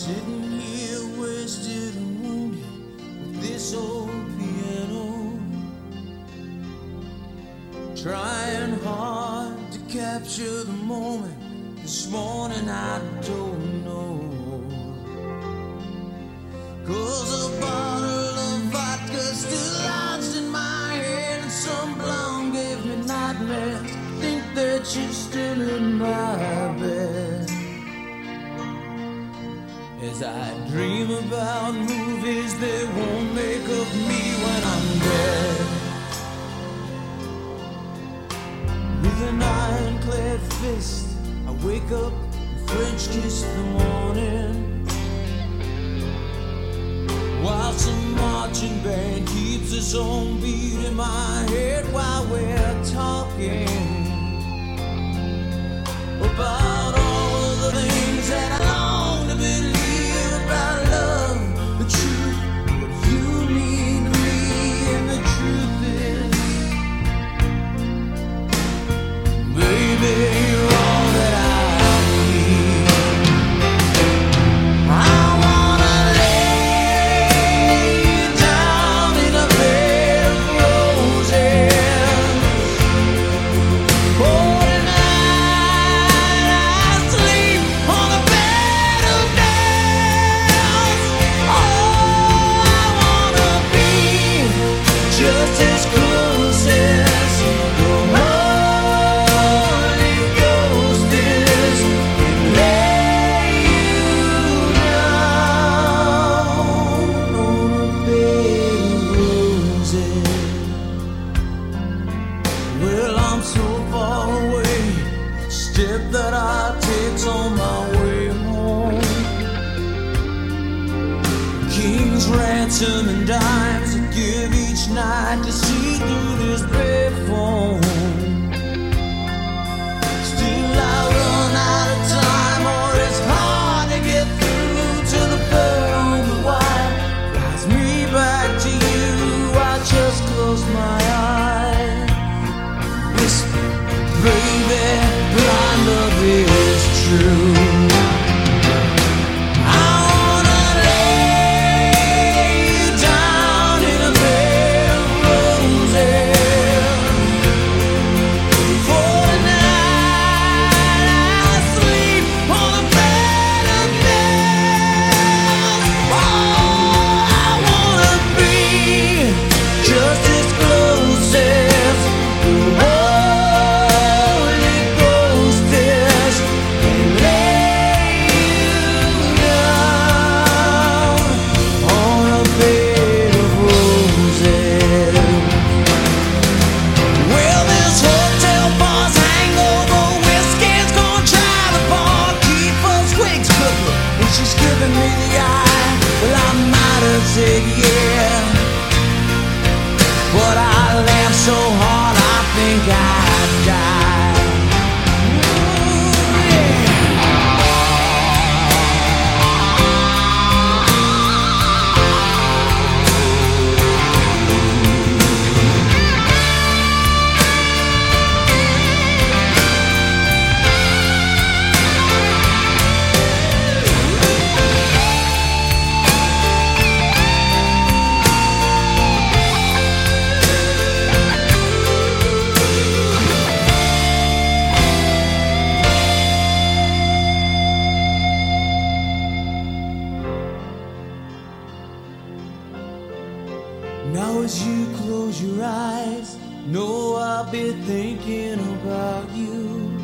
Sitting here wasted and wounded with this old piano, trying hard to capture the moment. This morning I don't know, 'cause a bottle of vodka still lodged in my head, and some blonde gave me nightmares. Think that you're still in my bed as I dream about movies they won't make of me when I'm dead. With an ironclad fist, I wake up and French kiss the morning, while some marching band keeps its own beat in my head while we're talking about all of the things that I long to believe about love, the truth, what you mean to me, and the truth is, baby, you're all that I need. I wanna lay you down in a bed of roses. Oh, just as close as the Holy Ghost is, and lay you down on a bed of roses. Well, I'm so far away, step that I take's on my way home. King's ransom and dimes I give each night to see through this brave phone. Still I run out of time, or it's hard to get through to the pearl of white. Flies me back to you, I just close my eyes, whisper, baby, blind love is true. She's giving me the eye. Well, I might have said yeah, but I laughed so hard I think I'd die. Ooh, yeah. Now as you close your eyes, know I'll be thinking about you,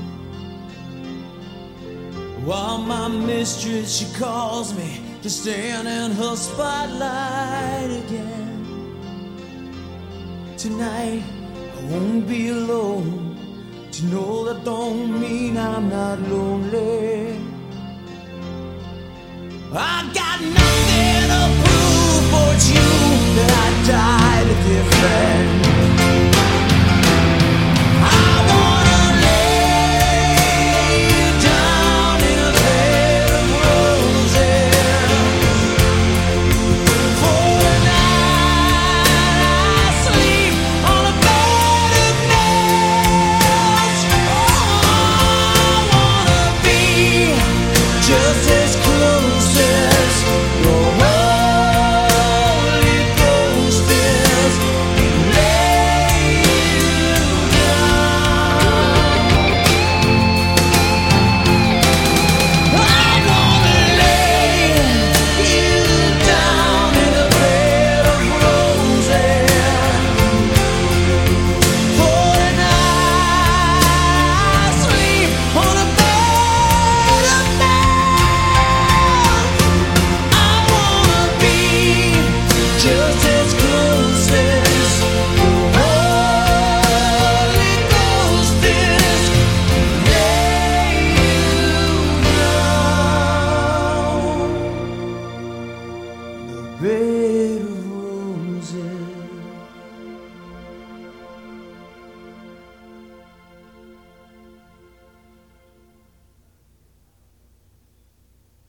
while my mistress, she calls me to stand in her spotlight again. Tonight I won't be alone. To know that don't mean I'm not lonely. I got nothing to prove, for it's you that I died to defend.